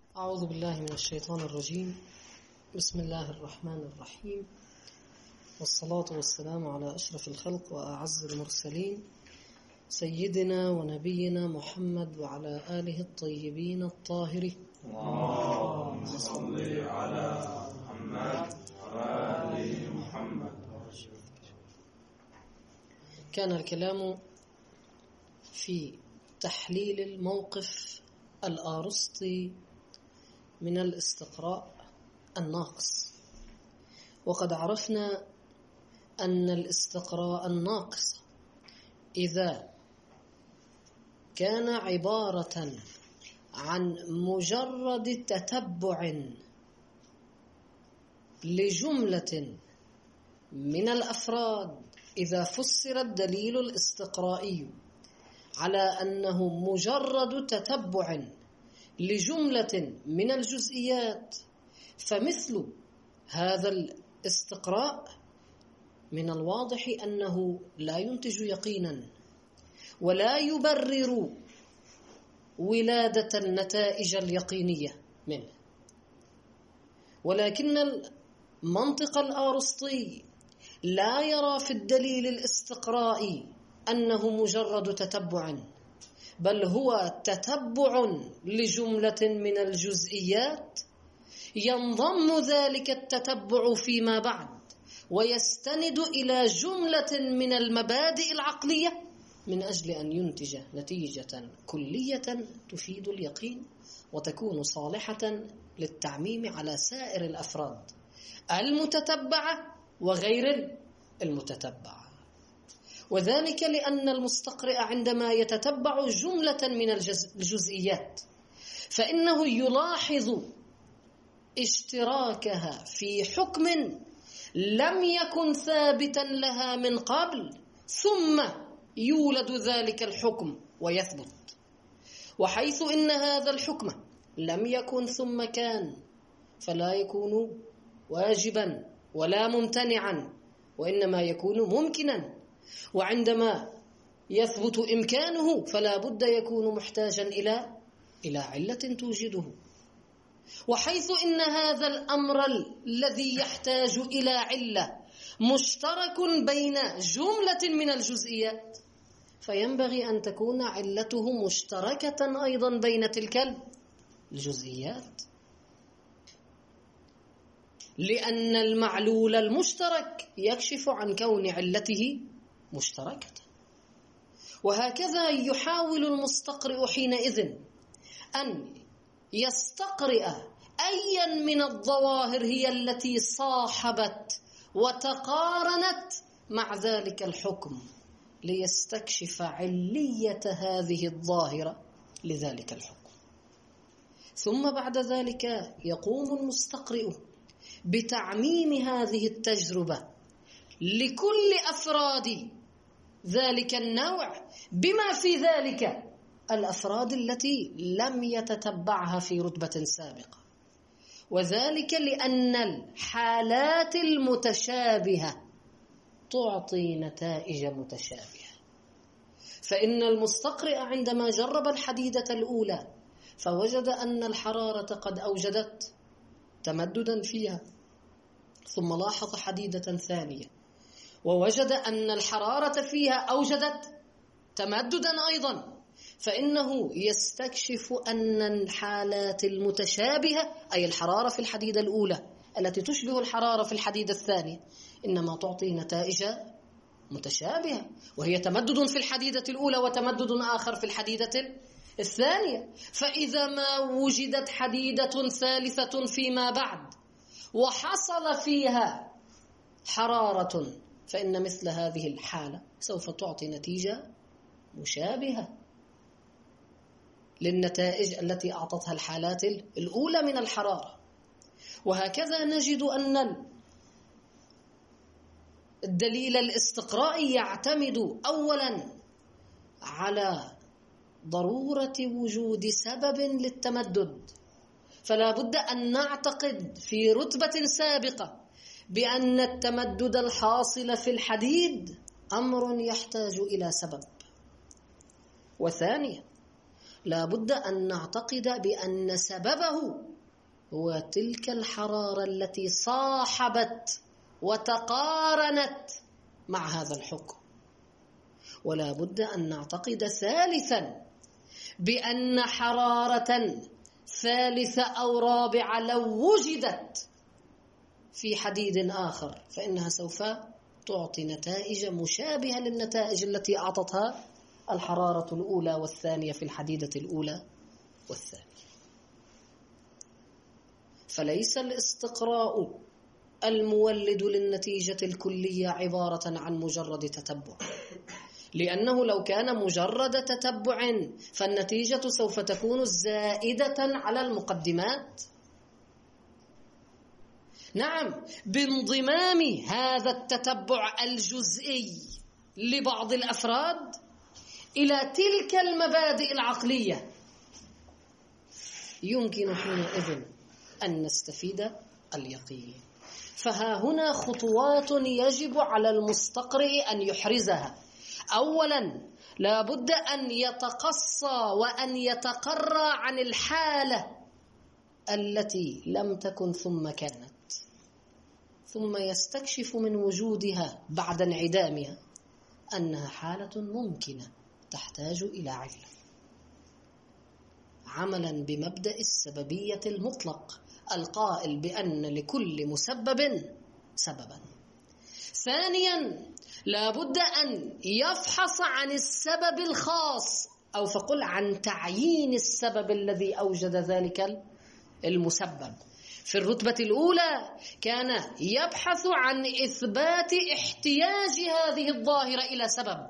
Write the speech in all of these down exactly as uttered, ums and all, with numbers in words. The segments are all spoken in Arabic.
أعوذ بالله من الشيطان الرجيم. بسم الله الرحمن الرحيم، والصلاة والسلام على أشرف الخلق وأعز المرسلين سيدنا ونبينا محمد وعلى آله الطيبين الطاهرين. اللهم صل على محمد وآل محمد. كان الكلام في تحليل الموقف الآرسطي من الاستقراء الناقص، وقد عرفنا أن الاستقراء الناقص إذا كان عبارة عن مجرد تتبع لجملة من الأفراد، إذا فسر الدليل الاستقرائي على أنه مجرد تتبع لجملة من الجزئيات، فمثل هذا الاستقراء من الواضح أنه لا ينتج يقينا ولا يبرر ولادة النتائج اليقينية منه. ولكن المنطق الآرسطي لا يرى في الدليل الاستقرائي أنه مجرد تتبع، بل هو تتبع لجملة من الجزئيات ينضم ذلك التتبع فيما بعد ويستند إلى جملة من المبادئ العقلية من أجل أن ينتج نتيجة كلية تفيد اليقين وتكون صالحة للتعميم على سائر الأفراد المتتبعة وغير المتتبعة. وذلك لأن المستقرئ عندما يتتبع جملة من الجزئيات فإنه يلاحظ اشتراكها في حكم لم يكن ثابتا لها من قبل، ثم يولد ذلك الحكم ويثبت. وحيث إن هذا الحكم لم يكن ثم كان، فلا يكون واجبا ولا ممتنعا، وإنما يكون ممكنا. وعندما يثبت إمكانه فلا بد يكون محتاجا إلى إلى علة توجده. وحيث إن هذا الأمر الذي يحتاج إلى علة مشترك بين جملة من الجزئيات، فينبغي أن تكون علته مشتركة أيضا بين تلك الجزئيات، لأن المعلول المشترك يكشف عن كون علته مشتركة. وهكذا يحاول المستقرئ حينئذ أن يستقرئ أيا من الظواهر هي التي صاحبت وتقارنت مع ذلك الحكم ليستكشف علية هذه الظاهرة لذلك الحكم. ثم بعد ذلك يقوم المستقرئ بتعميم هذه التجربة لكل أفراد ذلك النوع بما في ذلك الأفراد التي لم يتتبعها في رتبة سابقة. وذلك لأن الحالات المتشابهة تعطي نتائج متشابهة. فإن المستقرئ عندما جرب الحديدة الأولى فوجد أن الحرارة قد أوجدت تمددا فيها، ثم لاحظ حديدة ثانية ووجد أن الحرارة فيها أوجدت تمددا أيضا، فإنه يستكشف أن الحالات المتشابهة أي الحرارة في الحديدة الأولى التي تشبه الحرارة في الحديدة الثانية إنما تعطي نتائج متشابهة، وهي تمدد في الحديدة الأولى وتمدد آخر في الحديدة الثانية. فإذا ما وجدت حديدة ثالثة فيما بعد وحصل فيها حرارة فإن مثل هذه الحالة سوف تعطي نتيجة مشابهة للنتائج التي أعطتها الحالات الأولى من الحرارة. وهكذا نجد أن الدليل الاستقرائي يعتمد أولا على ضرورة وجود سبب للتمدد، فلا بد أن نعتقد في رتبة سابقة بأن التمدد الحاصل في الحديد أمر يحتاج إلى سبب. وثانيا لا بد أن نعتقد بأن سببه هو تلك الحرارة التي صاحبت وتقارنت مع هذا الحكم. ولا بد أن نعتقد ثالثا بأن حرارة ثالثة أو رابعة لو وجدت في حديد آخر فإنها سوف تعطي نتائج مشابهة للنتائج التي أعطتها الحرارة الأولى والثانية في الحديدة الأولى والثانية. فليس الاستقراء المولد للنتيجة الكلية عبارة عن مجرد تتبع، لأنه لو كان مجرد تتبع فالنتيجة سوف تكون زائدة على المقدمات. نعم، بانضمام هذا التتبع الجزئي لبعض الأفراد إلى تلك المبادئ العقلية يمكن حينئذ أن نستفيد اليقين. فها هنا خطوات يجب على المستقرئ أن يحرزها. أولا، لا بد أن يتقصى وأن يتقرى عن الحالة التي لم تكن ثم كانت، ثم يستكشف من وجودها بعد انعدامها أنها حالة ممكنة تحتاج إلى علة، عملا بمبدأ السببية المطلق القائل بأن لكل مسبب سببا. ثانيا، لا بد أن يفحص عن السبب الخاص، أو فقل عن تعيين السبب الذي أوجد ذلك المسبب. في الرتبة الأولى كان يبحث عن إثبات احتياج هذه الظاهرة إلى سبب،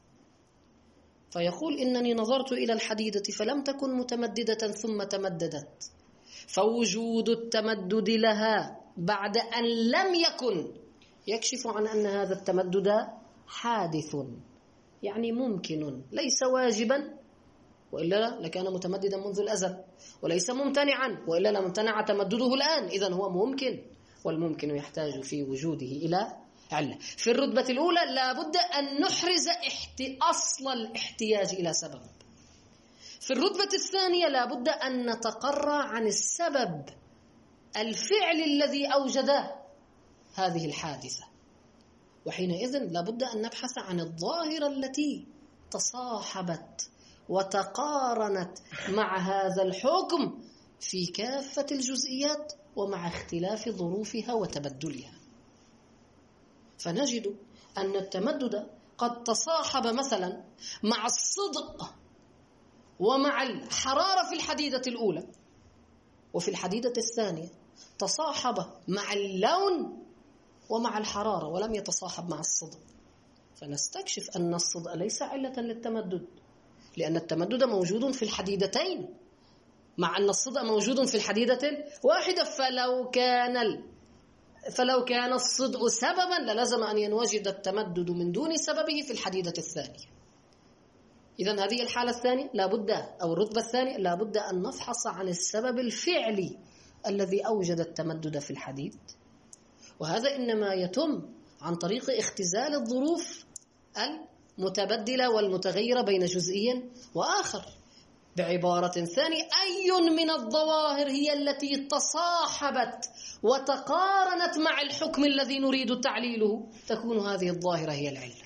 فيقول إنني نظرت إلى الحديدة فلم تكن متمددة ثم تمددت، فوجود التمدد لها بعد أن لم يكن يكشف عن أن هذا التمدد حادث، يعني ممكن، ليس واجبا وإلا لكان متمددا منذ الأزل، وليس ممتنعا وإلا لممتنع تمدده الآن. إذن هو ممكن، والممكن يحتاج في وجوده إلى علة. في الرتبة الأولى لا بد أن نحرز احت... أصل الاحتياج إلى سبب. في الرتبة الثانية لا بد أن نتقرى عن السبب الفعل الذي أوجد هذه الحادثة، وحينئذ لا بد أن نبحث عن الظاهرة التي تصاحبت وتقارنت مع هذا الحكم في كافة الجزئيات ومع اختلاف ظروفها وتبدلها. فنجد أن التمدد قد تصاحب مثلا مع الصدق ومع الحرارة في الحديدة الأولى، وفي الحديدة الثانية تصاحب مع اللون ومع الحرارة ولم يتصاحب مع الصدق. فنستكشف أن الصدق ليس علة للتمدد، لأن التمدد موجود في الحديدتين مع أن الصدق موجود في الحديدة الواحدة. فلو كان فلو كان الصدق سببا للزم أن ينوجد التمدد من دون سببه في الحديدة الثانية. إذن هذه الحالة الثانية لابد، أو الرتبة الثانية لابد أن نفحص عن السبب الفعلي الذي أوجد التمدد في الحديد، وهذا إنما يتم عن طريق اختزال الظروف المتبدلة والمتغيرة بين جزئي وآخر. بعبارة ثانية، أي من الظواهر هي التي تصاحبت وتقارنت مع الحكم الذي نريد تعليله تكون هذه الظاهرة هي العلة.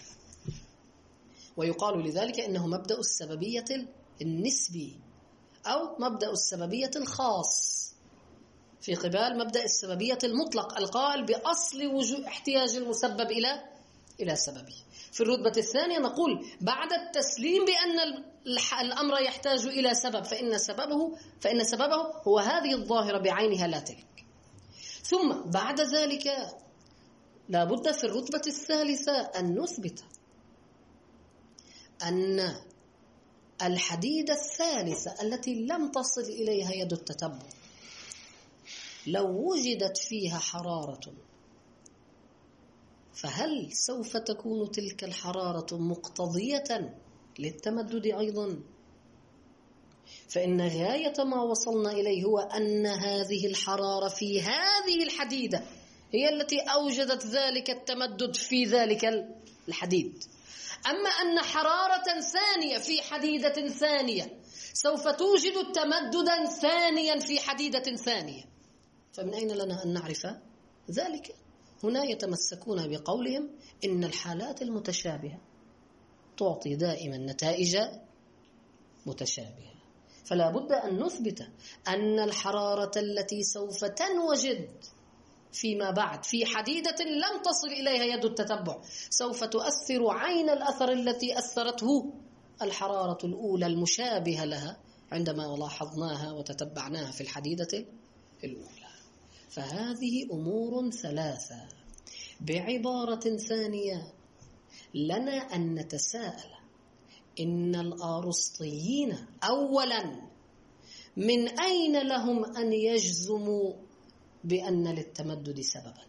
ويقال لذلك إنه مبدأ السببية النسبي أو مبدأ السببية الخاص في قبال مبدأ السببية المطلق القائل بأصل وجود احتياج المسبب إلى إلى سببه. في الرتبة الثانية نقول بعد التسليم بأن الأمر يحتاج إلى سبب فإن سببه فإن سببه هو هذه الظاهرة بعينها لا تلك. ثم بعد ذلك لا بد في الرتبة الثالثة أن نثبت أن الحديدة الثالثة التي لم تصل إليها يد التتبع لو وجدت فيها حرارة فهل سوف تكون تلك الحرارة مقتضية للتمدد أيضا؟ فإن غاية ما وصلنا إليه هو أن هذه الحرارة في هذه الحديدة هي التي أوجدت ذلك التمدد في ذلك الحديد. أما أن حرارة ثانية في حديدة ثانية سوف توجد تمددا ثانيا في حديدة ثانية، فمن أين لنا أن نعرف ذلك؟ هنا يتمسكون بقولهم إن الحالات المتشابهة تعطي دائما نتائج متشابهة، فلا بد أن نثبت أن الحرارة التي سوف تنوجد فيما بعد في حديدة لم تصل إليها يد التتبع سوف تؤثر عين الأثر التي أثرته الحرارة الأولى المشابهة لها عندما لاحظناها وتتبعناها في الحديدة الأولى. فهذه أمور ثلاثة. بعبارة ثانية لنا أن نتساءل إن الأرسطيين أولا من أين لهم أن يجزموا بأن للتمدد سببا؟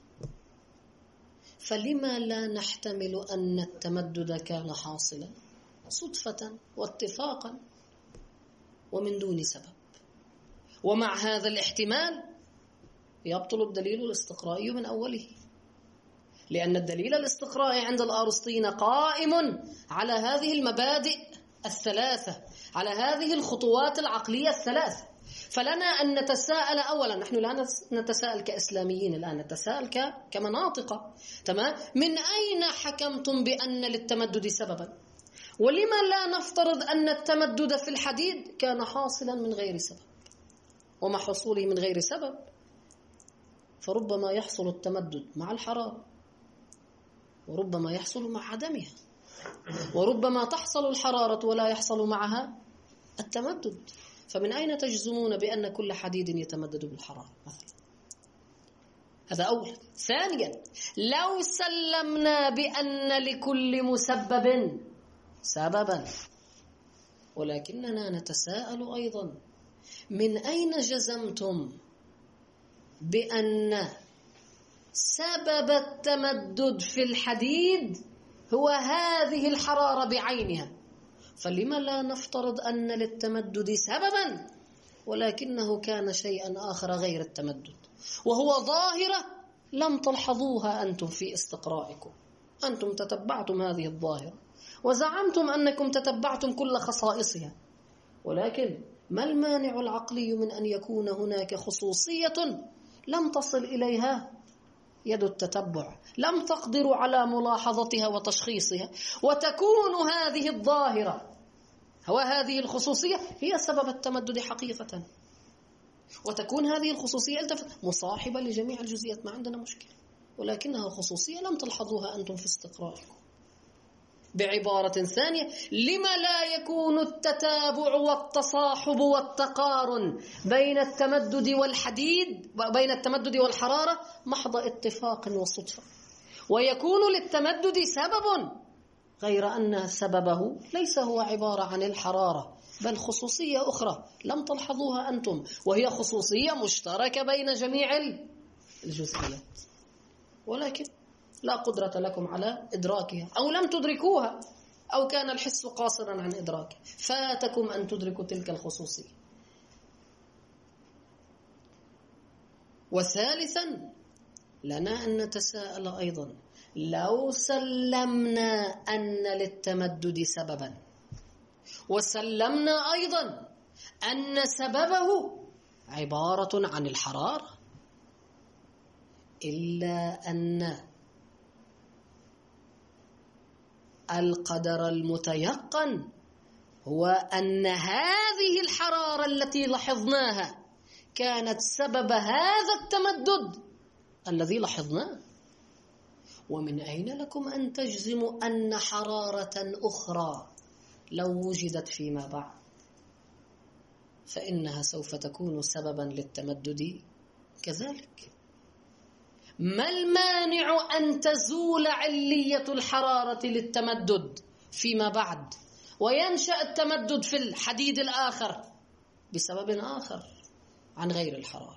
فلما لا نحتمل أن التمدد كان حاصلا صدفة واتفاقا ومن دون سبب؟ ومع هذا الاحتمال يبطل الدليل الاستقرائي من أوله، لأن الدليل الاستقرائي عند الأرسطيين قائم على هذه المبادئ الثلاثة، على هذه الخطوات العقلية الثلاث. فلنا أن نتساءل أولا، نحن لا نتساءل كإسلاميين الآن، نتساءل كمناطق، تمام؟ من أين حكمتم بأن للتمدد سببا؟ ولما لا نفترض أن التمدد في الحديد كان حاصلا من غير سبب؟ ومع حصوله من غير سبب فربما يحصل التمدد مع الحرارة، وربما يحصل مع عدمها، وربما تحصل الحرارة ولا يحصل معها التمدد. فمن أين تجزمون بأن كل حديد يتمدد بالحرارة مثلا؟ هذا أولا. ثانيا، لو سلمنا بأن لكل مسبب سببا، ولكننا نتساءل أيضا من أين جزمتم بأن سبب التمدد في الحديد هو هذه الحرارة بعينها؟ فلما لا نفترض أن للتمدد سببا ولكنه كان شيئا آخر غير التمدد، وهو ظاهرة لم تلحظوها أنتم في استقرائكم؟ أنتم تتبعتم هذه الظاهرة وزعمتم أنكم تتبعتم كل خصائصها، ولكن ما المانع العقلي من أن يكون هناك خصوصية لم تصل إليها يد التتبع، لم تقدروا على ملاحظتها وتشخيصها، وتكون هذه الظاهرة وهذه الخصوصية هي سبب التمدد حقيقة، وتكون هذه الخصوصية مصاحبة لجميع الجزئيات، ما عندنا مشكلة، ولكنها خصوصية لم تلحظوها أنتم في استقرائكم. بعبارة ثانية، لما لا يكون التتابع والتصاحب والتقارن بين التمدد والحديد بين التمدد والحرارة محض اتفاق وصدفة، ويكون للتمدد سبب غير أن سببه ليس هو عبارة عن الحرارة بل خصوصية أخرى لم تلحظوها أنتم، وهي خصوصية مشتركة بين جميع الجزئيات، ولكن لا قدرة لكم على إدراكها، أو لم تدركوها، أو كان الحس قاصرا عن إدراكه، فاتكم أن تدركوا تلك الخصوصية. وثالثا، لنا أن نتساءل أيضا، لو سلمنا أن للتمدد سببا، وسلمنا أيضا أن سببه عبارة عن الحرارة، إلا أن القدر المتيقن هو أن هذه الحرارة التي لاحظناها كانت سبب هذا التمدد الذي لاحظناه. ومن أين لكم أن تجزموا أن حرارة أخرى لو وجدت فيما بعد فإنها سوف تكون سببا للتمدد كذلك؟ ما المانع أن تزول علية الحرارة للتمدد فيما بعد وينشأ التمدد في الحديد الآخر بسبب آخر عن غير الحرارة؟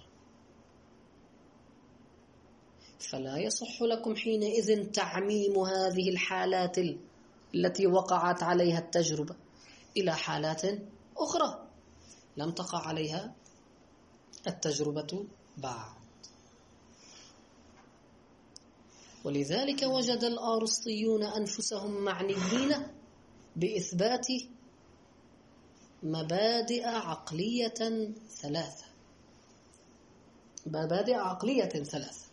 فلا يصح لكم حينئذ تعميم هذه الحالات التي وقعت عليها التجربة إلى حالات أخرى لم تقع عليها التجربة بعد. ولذلك وجد الأرسطيون أنفسهم معنيين بإثبات مبادئ عقلية ثلاثة مبادئ عقلية ثلاثة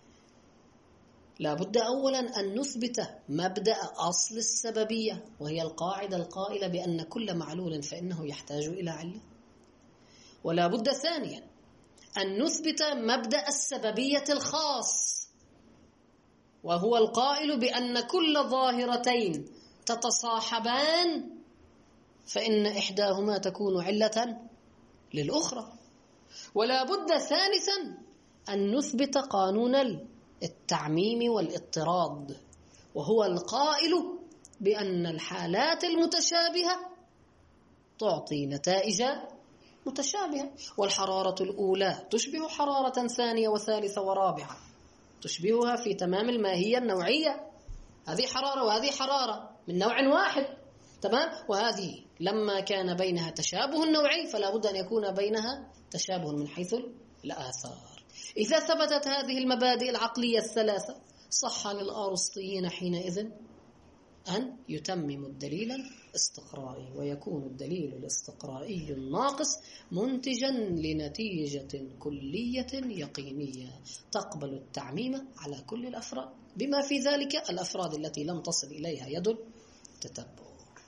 لا بد أولا أن نثبت مبدأ أصل السببية، وهي القاعدة القائلة بأن كل معلول فإنه يحتاج إلى علة. ولا بد ثانيا أن نثبت مبدأ السببية الخاص، وهو القائل بأن كل ظاهرتين تتصاحبان فإن إحداهما تكون علة للأخرى. ولا بد ثالثا أن نثبت قانون التعميم والاضطراد، وهو القائل بأن الحالات المتشابهة تعطي نتائج متشابهة، والحرارة الأولى تشبه حرارة ثانية وثالثة ورابعة، تشبهها في تمام الماهية النوعية. هذه حرارة وهذه حرارة من نوع واحد، تمام؟ وهذه لما كان بينها تشابه نوعي فلا بد أن يكون بينها تشابه من حيث الآثار. إذا ثبتت هذه المبادئ العقلية الثلاثة صح للأرسطيين حينئذ أن يتمموا الدليل الاستقرائي، ويكون الدليل الاستقرائي الناقص منتجا لنتيجة كلية يقينية تقبل التعميم على كل الأفراد، بما في ذلك الأفراد التي لم تصل إليها يد التتبع.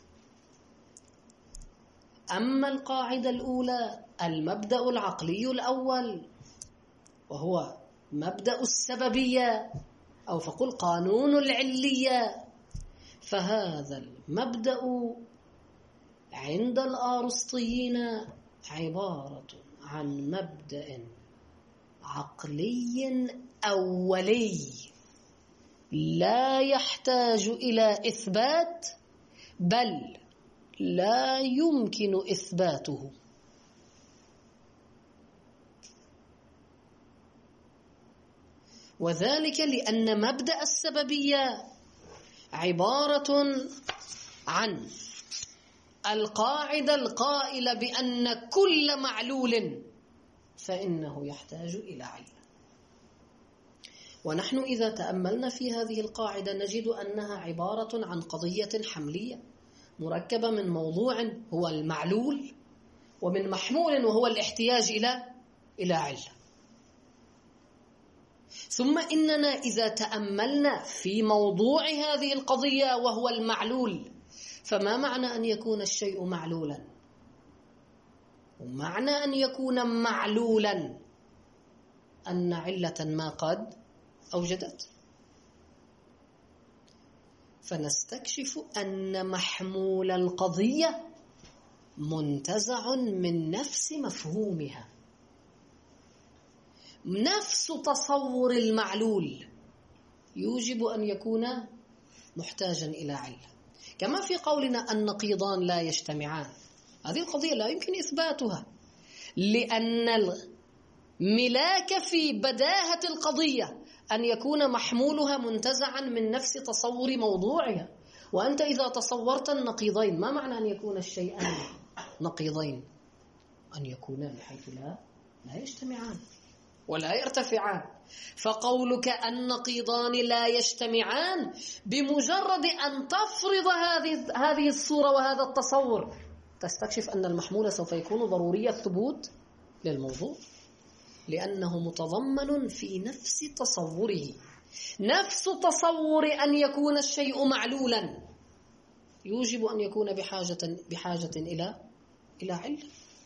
أما القاعدة الأولى المبدأ العقلي الأول وهو مبدأ السببية أو فقل قانون العلية، فهذا المبدأ عند الأرسطيين عبارة عن مبدأ عقلي أولي لا يحتاج إلى إثبات، بل لا يمكن إثباته. وذلك لأن مبدأ السببية عبارة عن القاعدة القائلة بأن كل معلول فإنه يحتاج إلى علة. ونحن إذا تأملنا في هذه القاعدة نجد أنها عبارة عن قضية حملية مركبة من موضوع هو المعلول ومن محمول وهو الاحتياج إلى إلى علة. ثم إننا إذا تأملنا في موضوع هذه القضية وهو المعلول، فما معنى أن يكون الشيء معلولا؟ ومعنى أن يكون معلولا أن علة ما قد أوجدت. فنستكشف أن محمول القضية منتزع من نفس مفهومها، نفس تصور المعلول يوجب أن يكون محتاجا إلى علة. كما في قولنا النقيضان لا يجتمعان، هذه القضية لا يمكن إثباتها، لأن الملاك في بداهة القضية أن يكون محمولها منتزعا من نفس تصور موضوعها. وأنت إذا تصورت النقيضين، ما معنى أن يكون الشيئان نقيضين؟ أن يكونا بحيث لا لا يجتمعان ولا يرتفعان. فقولك النقيضان لا يجتمعان بمجرد أن تفرض هذه هذه الصورة وهذا التصور تستكشف أن المحمول سوف يكون ضروري الثبوت للموضوع، لأنه متضمن في نفس تصوره، نفس تصور أن يكون الشيء معلولا يوجب أن يكون بحاجة بحاجة إلى إلى علة.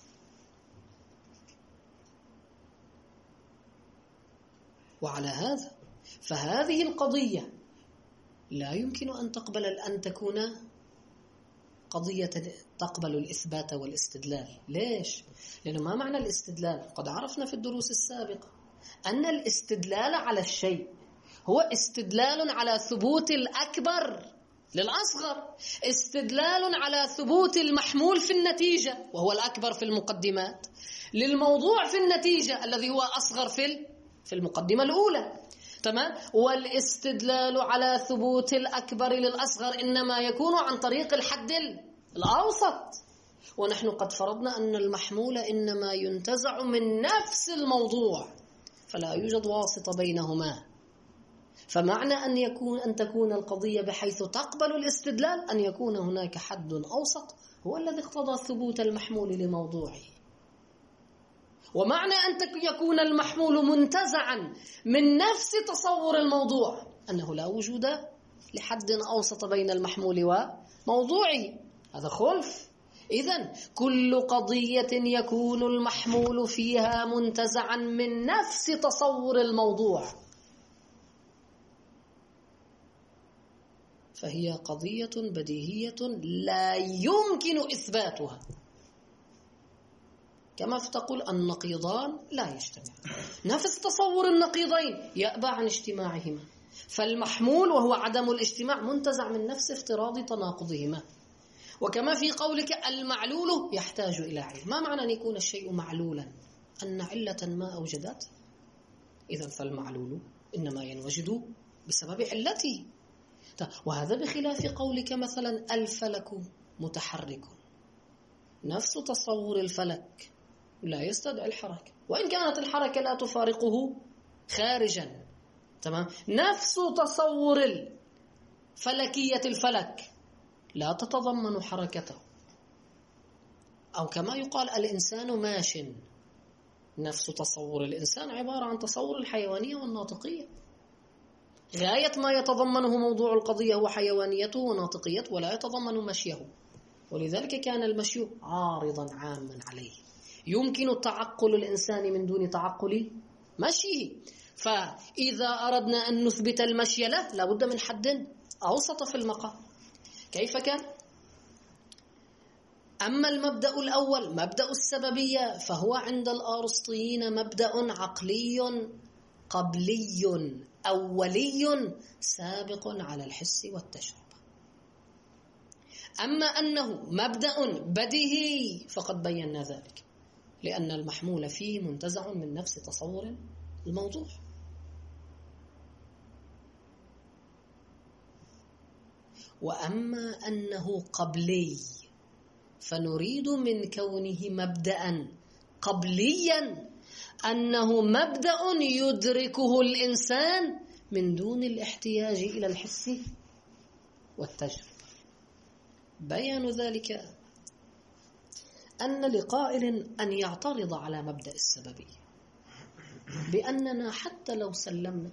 وعلى هذا فهذه القضية لا يمكن أن تقبل أن تكون قضية تقبل الإثبات والاستدلال. ليش؟ لأنه ما معنى الاستدلال؟ قد عرفنا في الدروس السابقة أن الاستدلال على الشيء هو استدلال على ثبوت الأكبر للأصغر، استدلال على ثبوت المحمول في النتيجة وهو الأكبر في المقدمات للموضوع في النتيجة الذي هو أصغر في في المقدمة الأولى، تمام؟ والاستدلال على ثبوت الأكبر للأصغر إنما يكون عن طريق الحد الأوسط، ونحن قد فرضنا أن المحمول إنما ينتزع من نفس الموضوع فلا يوجد واسطة بينهما. فمعنى أن يكون أن تكون القضية بحيث تقبل الاستدلال أن يكون هناك حد أوسط هو الذي اقتضى ثبوت المحمول لموضوعه. ومعنى أن يكون المحمول منتزعا من نفس تصور الموضوع أنه لا وجود لحد أوسط بين المحمول وموضوعه، هذا خلف. إذن كل قضية يكون المحمول فيها منتزعا من نفس تصور الموضوع فهي قضية بديهية لا يمكن إثباتها. كما تقول النقيضان لا يجتمعان، نفس تصور النقيضين يأبى عن اجتماعهما، فالمحمول وهو عدم الاجتماع منتزع من نفس افتراض تناقضهما. وكما في قولك المعلول يحتاج إلى علة، ما معنى أن يكون الشيء معلولا؟ أن علة ما أوجدته، إذن فالمعلول إنما ينوجد بسبب علته. وهذا بخلاف قولك مثلا الفلك متحرك، نفس تصور الفلك لا يستدعي الحركة وإن كانت الحركة لا تفارقه خارجا، تمام؟ نفس تصور فلكية الفلك لا تتضمن حركته. أو كما يقال الإنسان ماش، نفس تصور الإنسان عبارة عن تصور الحيوانية والناطقية، غاية ما يتضمنه موضوع القضية هو حيوانيته وناطقيته ولا يتضمن مشيه، ولذلك كان المشي عارضا عاما عليه، يمكن تعقل الإنسان من دون تعقل مشيه. فإذا أردنا أن نثبت المشي له لابد من حد أوسط في المقام. كيف كان؟ أما المبدأ الأول مبدأ السببية فهو عند الأرسطيين مبدأ عقلي قبلي أولي سابق على الحس والتجربة. أما أنه مبدأ بديهي فقد بينا ذلك، لأن المحمول فيه منتزع من نفس تصور الموضوع. وأما أنه قبلي فنريد من كونه مبدأ قبليا أنه مبدأ يدركه الإنسان من دون الاحتياج إلى الحس والتجربة. بيان ذلك أن لقائل أن يعترض على مبدأ السببية بأننا حتى لو سلمنا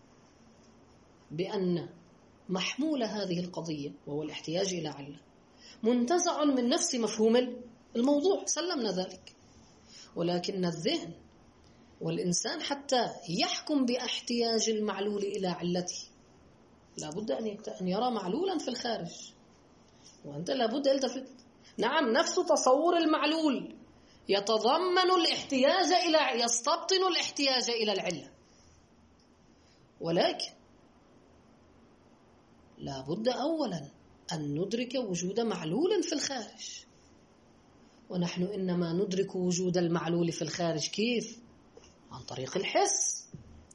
بأن محمول هذه القضية وهو الاحتياج إلى علة منتزع من نفس مفهوم الموضوع، سلمنا ذلك، ولكن الذهن والإنسان حتى يحكم باحتياج المعلول إلى علته لابد أن يرى معلولا في الخارج، وأنت لابد التفت. نعم، نفس تصور المعلول يتضمن الاحتياج إلى يستبطن الاحتياج إلى العلة، ولكن لابد أولا أن ندرك وجود معلول في الخارج، ونحن إنما ندرك وجود المعلول في الخارج كيف؟ عن طريق الحس.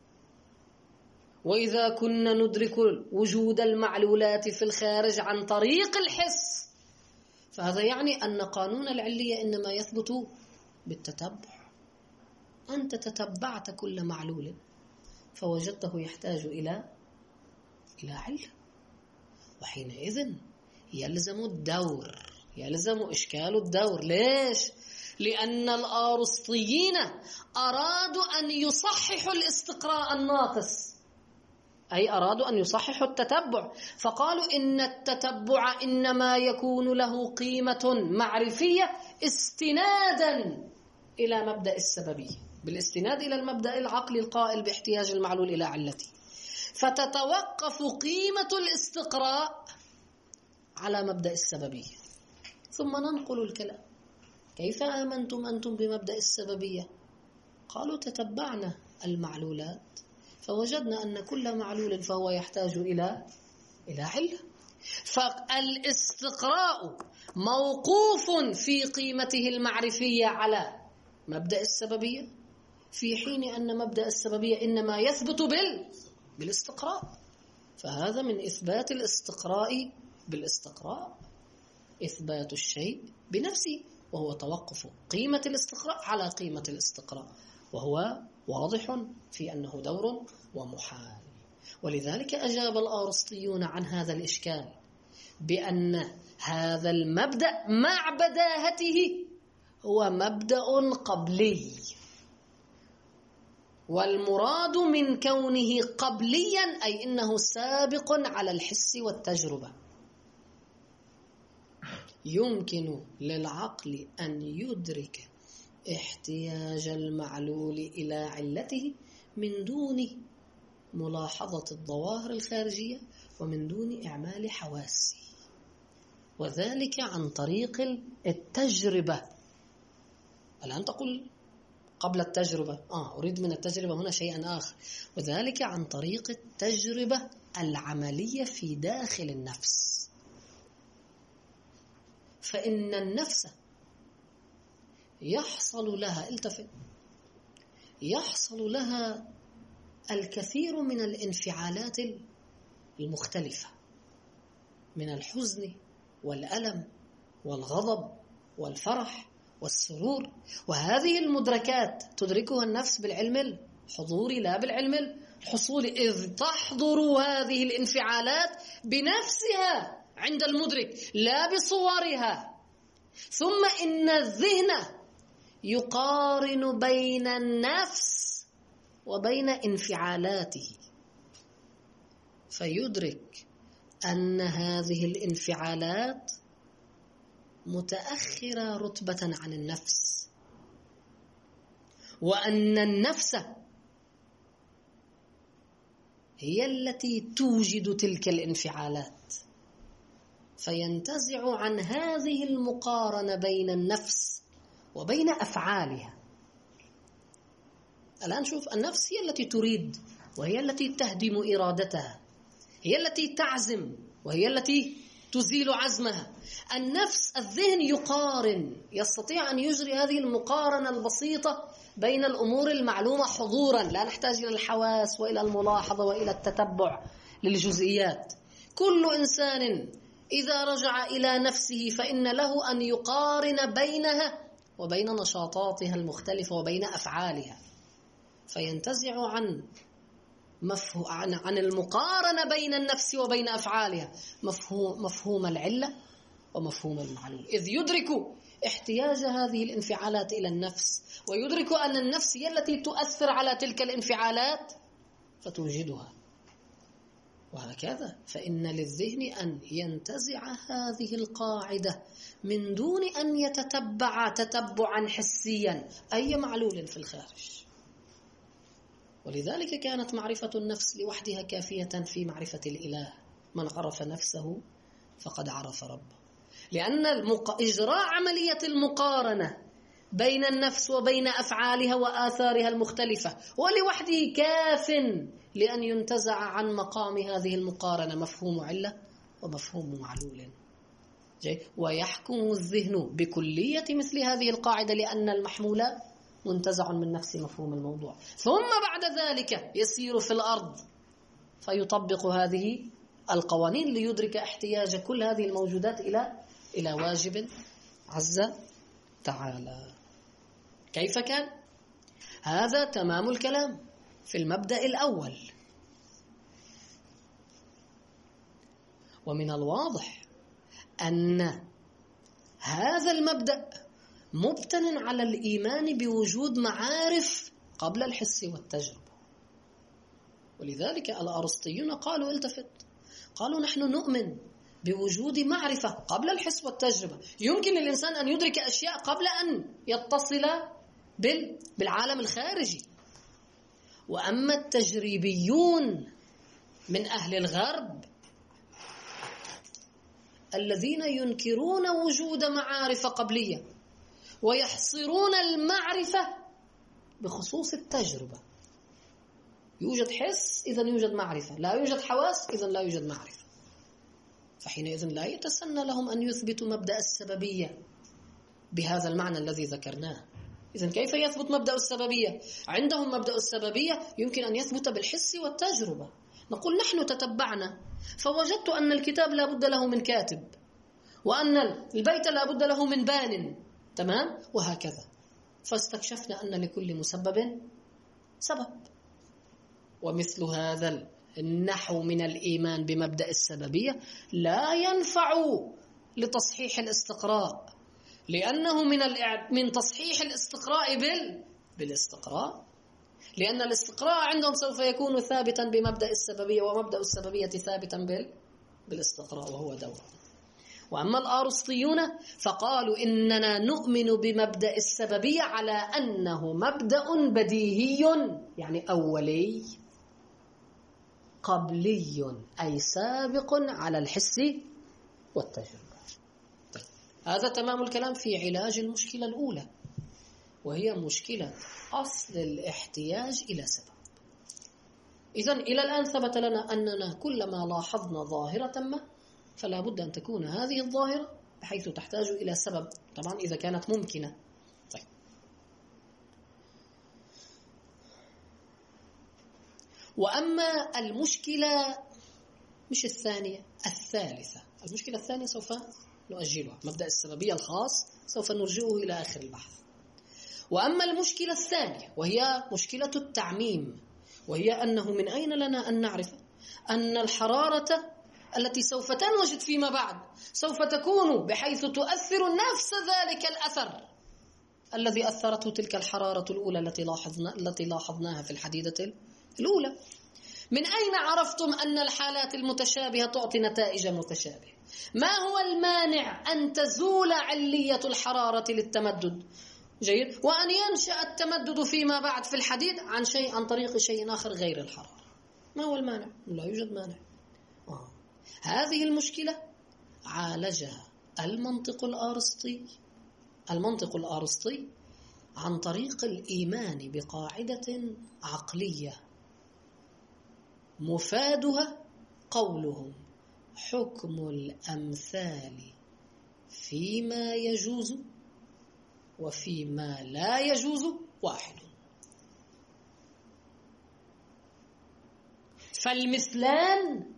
وإذا كنا ندرك وجود المعلولات في الخارج عن طريق الحس فهذا يعني أن قانون العلية إنما يثبت بالتتبع. أنت تتبعت كل معلول فوجدته يحتاج إلى إلى علة، وحينئذ يلزم الدور، يلزم إشكال الدور. ليش؟ لأن الأرسطيين أرادوا أن يصححوا الاستقراء الناقص، أي أرادوا أن يصححوا التتبع، فقالوا إن التتبع إنما يكون له قيمة معرفية استنادا إلى مبدأ السببية، بالاستناد إلى المبدأ العقلي القائل باحتياج المعلول إلى علته، فتتوقف قيمة الاستقراء على مبدأ السببية. ثم ننقل الكلام: كيف آمنتم أنتم بمبدأ السببية؟ قالوا تتبعنا المعلولات فوجدنا أن كل معلول فهو يحتاج إلى إلى علة، فالاستقراء موقوف في قيمته المعرفية على مبدأ السببية، في حين أن مبدأ السببية إنما يثبت بال بالاستقراء. فهذا من إثبات الاستقراء بالاستقراء، إثبات الشيء بنفسه، وهو توقف قيمة الاستقراء على قيمة الاستقراء، وهو واضح في أنه دور ومحال. ولذلك أجاب الأرسطيون عن هذا الإشكال بأن هذا المبدأ مع بداهته هو مبدأ قبلي، والمراد من كونه قبليا أي إنه سابق على الحس والتجربة. يمكن للعقل أن يدرك احتياج المعلول إلى علته من دون ملاحظة الظواهر الخارجية ومن دون إعمال حواسه، وذلك عن طريق التجربة. الآن تقول قبل التجربة آه أريد من التجربة هنا شيئا آخر، وذلك عن طريق التجربة العملية في داخل النفس. فإن النفس يحصل لها التفت يحصل لها الكثير من الانفعالات المختلفة، من الحزن والألم والغضب والفرح والسرور، وهذه المدركات تدركها النفس بالعلم الحضوري لا بالعلم الحصولي، إذ تحضر هذه الانفعالات بنفسها عند المدرك لا بصورها. ثم إن الذهن يقارن بين النفس وبين انفعالاته، فيدرك أن هذه الانفعالات متأخرة رتبة عن النفس، وأن النفس هي التي توجد تلك الانفعالات، فينتزع عن هذه المقارنة بين النفس وبين أفعالها. الآن شوف، النفس هي التي تريد وهي التي تهدم إرادتها، هي التي تعزم وهي التي تزيل عزمها. النفس الذهن يقارن، يستطيع أن يجري هذه المقارنة البسيطة بين الأمور المعلومة حضورا، لا نحتاج إلى الحواس وإلى الملاحظة وإلى التتبع للجزئيات. كل إنسان إذا رجع إلى نفسه فإن له أن يقارن بينها وبين نشاطاتها المختلفة وبين أفعالها، فينتزع عن مفهوم عن عن المقارنة بين النفس وبين أفعالها مفهوم مفهوم العلة ومفهوم المعلول، إذ يدرك احتياج هذه الانفعالات إلى النفس، ويدرك أن النفس هي التي تؤثر على تلك الانفعالات فتوجدها. وهكذا فإن للذهن أن ينتزع هذه القاعدة من دون أن يتتبع تتبعا حسيا أي معلول في الخارج. ولذلك كانت معرفة النفس لوحدها كافية في معرفة الإله. من عرف نفسه فقد عرف ربه، لأن المق... إجراء عملية المقارنة بين النفس وبين أفعالها وآثارها المختلفة ولوحده كاف لأن ينتزع عن مقام هذه المقارنة مفهوم علة ومفهوم معلول. جي؟ ويحكم الذهن بكلية مثل هذه القاعدة لأن المحمول منتزع من نفس مفهوم الموضوع، ثم بعد ذلك يسير في الأرض فيطبق هذه القوانين ليدرك احتياج كل هذه الموجودات إلى إلى واجب عز تعالى. كيف كان؟ هذا تمام الكلام في المبدأ الأول. ومن الواضح أن هذا المبدأ مبتن على الإيمان بوجود معارف قبل الحس والتجربة. ولذلك الأرسطيون قالوا التفت قالوا نحن نؤمن بوجود معرفة قبل الحس والتجربة. يمكن للإنسان أن يدرك أشياء قبل أن يتصل بالعالم الخارجي. وأما التجريبيون من أهل الغرب الذين ينكرون وجود معارف قبلية ويحصرون المعرفة بخصوص التجربة، يوجد حس إذن يوجد معرفة، لا يوجد حواس إذن لا يوجد معرفة، فحينئذ لا يتسنى لهم أن يثبتوا مبدأ السببية بهذا المعنى الذي ذكرناه. إذن كيف يثبت مبدأ السببية؟ عندهم مبدأ السببية يمكن أن يثبت بالحس والتجربة. نقول نحن تتبعنا فوجدت أن الكتاب لا بد له من كاتب، وأن البيت لا بد له من بان، تمام؟ وهكذا، فاستكشفنا أن لكل مسبب سبب. ومثل هذا النحو من الإيمان بمبدأ السببية لا ينفع لتصحيح الاستقراء، لأنه من من تصحيح الاستقراء بال بالاستقراء، لأن الاستقراء عندهم سوف يكون ثابتا بمبدأ السببية، ومبدأ السببية ثابتا بال بالاستقراء وهو دورة. وأما الأرسطيون فقالوا إننا نؤمن بمبدأ السببية على أنه مبدأ بديهي، يعني أولي قبلي، أي سابق على الحس والتجربة. طيب. هذا تمام الكلام في علاج المشكلة الأولى، وهي مشكلة أصل الاحتياج إلى سبب. إذن إلى الآن ثبت لنا أننا كلما لاحظنا ظاهرة ما فلا بد أن تكون هذه الظاهرة بحيث تحتاج إلى سبب، طبعا إذا كانت ممكنة. طيب. وأما المشكلة مش الثانية، الثالثة، المشكلة الثانية سوف نؤجلها، مبدأ السببية الخاص سوف نرجعه إلى آخر البحث. وأما المشكلة الثانية وهي مشكلة التعميم، وهي أنه من أين لنا أن نعرف أن الحرارة التي سوف تنوجد فيما بعد سوف تكون بحيث تؤثر نفس ذلك الأثر الذي أثرته تلك الحرارة الأولى التي لاحظنا التي لاحظناها في الحديدة الأولى. من أين عرفتم أن الحالات المتشابهة تعطي نتائج متشابهة؟ ما هو المانع أن تزول علية الحرارة للتمدد؟ جيد. وأن ينشأ التمدد فيما بعد في الحديد عن شيء عن طريق شيء آخر غير الحرارة. ما هو المانع؟ لا يوجد مانع. آه. هذه المشكلة عالجها المنطق الأرسطي المنطق الأرسطي عن طريق الإيمان بقاعدة عقلية مفادها قولهم حكم الأمثال فيما يجوز وفيما لا يجوز واحد. فالمثلان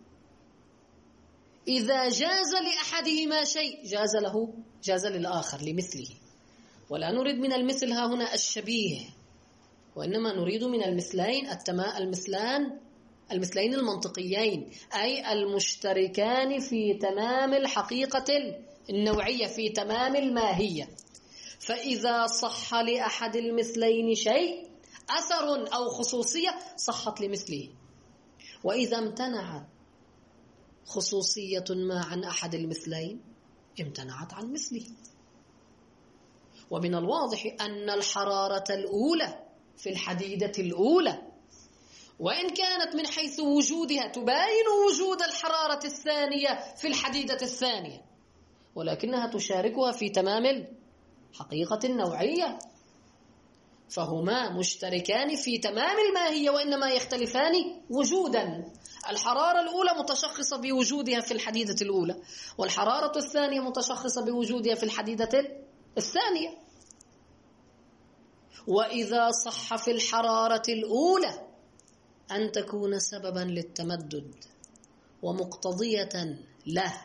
إذا جاز لأحدهما شيء جاز له جاز للآخر لمثله. ولا نريد من المثل ها هنا الشبيه، وإنما نريد من المثلين التماء المثلان المثلين المنطقيين، أي المشتركان في تمام الحقيقة النوعية، في تمام الماهية. فإذا صح لأحد المثلين شيء أثر أو خصوصية صحت لمثله، وإذا امتنعت خصوصية ما عن أحد المثلين امتنعت عن مثله. ومن الواضح أن الحرارة الأولى في الحديدة الأولى وإن كانت من حيث وجودها تباين وجود الحرارة الثانية في الحديدة الثانية، ولكنها تشاركها في تمام الحقيقة النوعية، فهما مشتركان في تمام الماهية وإنما يختلفان وجودا. الحرارة الأولى متشخصة بوجودها في الحديدة الأولى، والحرارة الثانية متشخصة بوجودها في الحديدة الثانية. وإذا صح في الحرارة الأولى أن تكون سببا للتمدد ومقتضية له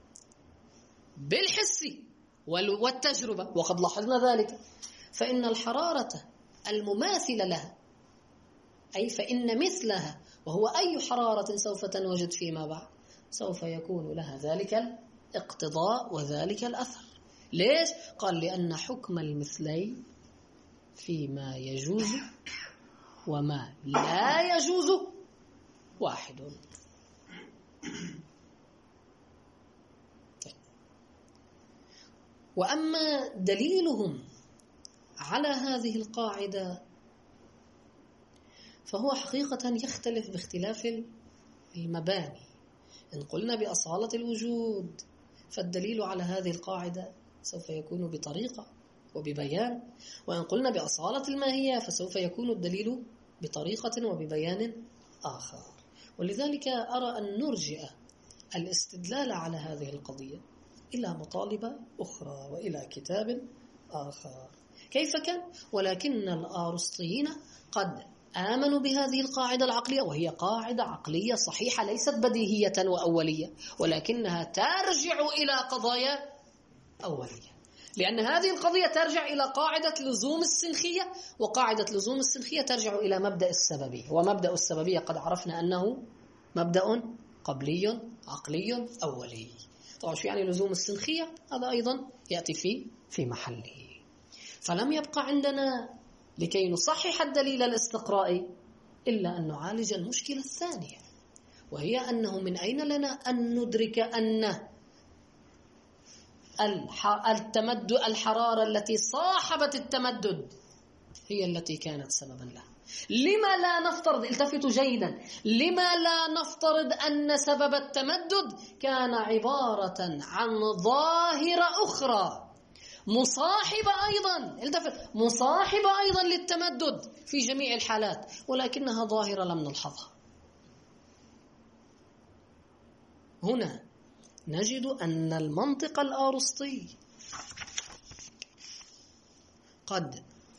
بالحس والتجربة، وقد لاحظنا ذلك، فإن الحرارة المماثلة لها، أي فإن مثلها وهو أي حرارة سوف تنوجد فيما بعد سوف يكون لها ذلك الاقتضاء وذلك الأثر. ليش؟ قال لأن حكم المثلين فيما يجوز وما لا يجوز واحد. وأما دليلهم على هذه القاعدة فهو حقيقة يختلف باختلاف المباني. إن قلنا بأصالة الوجود فالدليل على هذه القاعدة سوف يكون بطريقة وببيان، وإن قلنا بأصالة الماهية فسوف يكون الدليل بطريقة وببيان آخر. ولذلك أرى أن نرجع الاستدلال على هذه القضية إلى مطالب أخرى وإلى كتاب آخر. كيف كان؟ ولكن الأرسطيين قد آمنوا بهذه القاعدة العقلية، وهي قاعدة عقلية صحيحة ليست بديهية وأولية، ولكنها ترجع إلى قضايا أولية، لأن هذه القضية ترجع إلى قاعدة لزوم السنخية، وقاعدة لزوم السنخية ترجع إلى مبدأ السببية، ومبدأ السببية قد عرفنا أنه مبدأ قبلي عقلي أولي. طبعا شو يعني لزوم السنخية؟ هذا أيضا يأتي في في محله. فلم يبقى عندنا لكي نصحح الدليل الاستقرائي إلا أن نعالج المشكلة الثانية، وهي أنه من أين لنا أن ندرك أن التمدد الحرارة التي صاحبت التمدد هي التي كانت سببا له؟ لما لا نفترض، التفتوا جيدا، لما لا نفترض أن سبب التمدد كان عبارة عن ظاهرة أخرى مصاحبة أيضا، التفت، مصاحبة أيضا للتمدد في جميع الحالات، ولكنها ظاهرة لم نلحظها. هنا نجد أن المنطق الأرسطي قد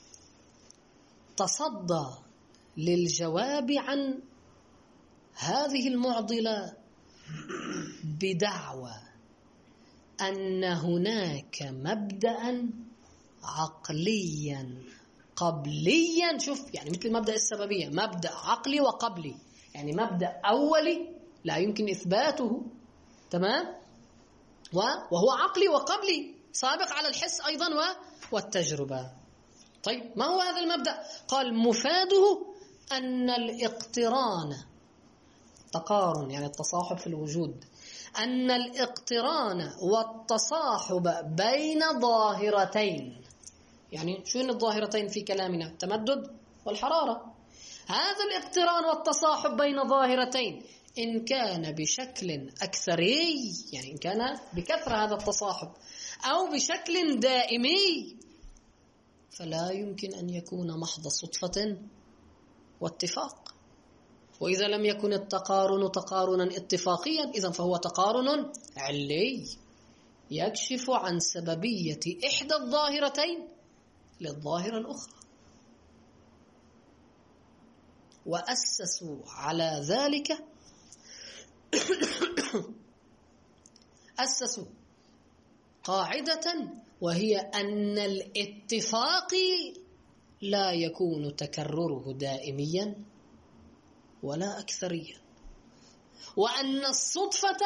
تصدى للجواب عن هذه المعضلة بدعوى أن هناك مبدأ عقليا قبليا، شوف يعني مثل مبدأ السببية، مبدأ عقلي وقبلي، يعني مبدأ أولي لا يمكن إثباته، تمام، وهو عقلي وقبلي سابق على الحس أيضا والتجربة. طيب ما هو هذا المبدأ؟ قال مفاده أن الاقتران، تقارن يعني التصاحب في الوجود، أن الاقتران والتصاحب بين ظاهرتين، يعني شو هن الظاهرتين في كلامنا؟ التمدد والحرارة. هذا الاقتران والتصاحب بين ظاهرتين إن كان بشكل أكثري، يعني إن كان بكثرة هذا التصاحب، أو بشكل دائمي، فلا يمكن أن يكون محض صدفة واتفاق. وإذا لم يكن التقارن تقارنا اتفاقيا، إذن فهو تقارن علي يكشف عن سببية إحدى الظاهرتين للظاهرة الأخرى. وأسسوا على ذلك أسسوا قاعدة، وهي أن الاتفاق لا يكون تكرره دائميا ولا أكثريا، وأن الصدفة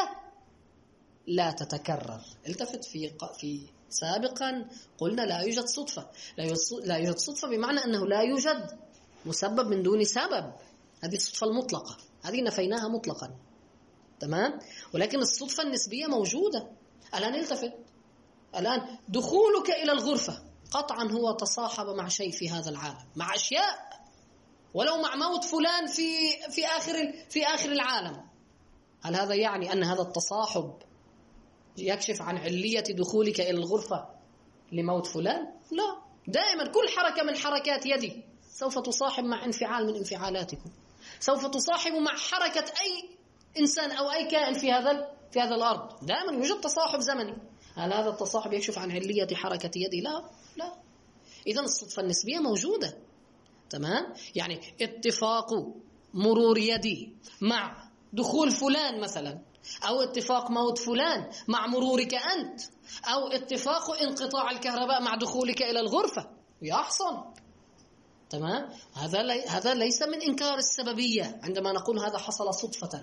لا تتكرر. التفت في في سابقا قلنا لا يوجد صدفة، لا يوجد صدفة بمعنى أنه لا يوجد مسبب من دون سبب، هذه الصدفة المطلقة، هذه نفيناها مطلقا، تمام. ولكن الصدفة النسبية موجودة. الآن التفت، الآن دخولك إلى الغرفة قطعا هو تصاحب مع شيء في هذا العالم، مع أشياء، ولو مع موت فلان في في آخر في آخر العالم. هل هذا يعني أن هذا التصاحب يكشف عن علية دخولك إلى الغرفة لموت فلان؟ لا، دائما كل حركة من حركات يدي سوف تصاحب مع انفعال من انفعالاتكم، سوف تصاحب مع حركة أي إنسان أو أي كائن في هذا في هذا الأرض، دائما يوجد تصاحب زمني. هل هذا التصاحب يكشف عن علية حركة يدي؟ لا لا. إذن الصدفة النسبية موجودة، تمام. يعني اتفاق مرور يدي مع دخول فلان مثلا، أو اتفاق موت فلان مع مرورك أنت، أو اتفاق انقطاع الكهرباء مع دخولك إلى الغرفة يحصل، تمام. هذا لي هذا ليس من إنكار السببية عندما نقول هذا حصل صدفة.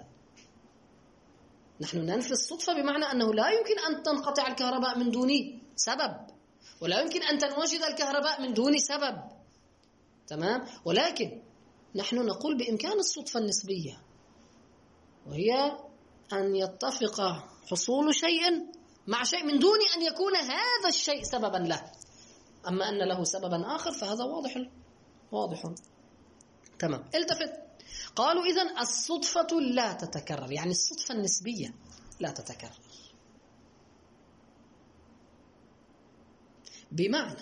نحن ننفي الصدفة بمعنى أنه لا يمكن أن تنقطع الكهرباء من دون سبب، ولا يمكن أن تنوجد الكهرباء من دون سبب، تمام. ولكن نحن نقول بإمكان الصدفة النسبية، وهي أن يتفق حصول شيء مع شيء من دون أن يكون هذا الشيء سببا له. أما أن له سببا آخر فهذا واضح واضح تمام. التفت، قالوا إذن الصدفة لا تتكرر، يعني الصدفة النسبية لا تتكرر، بمعنى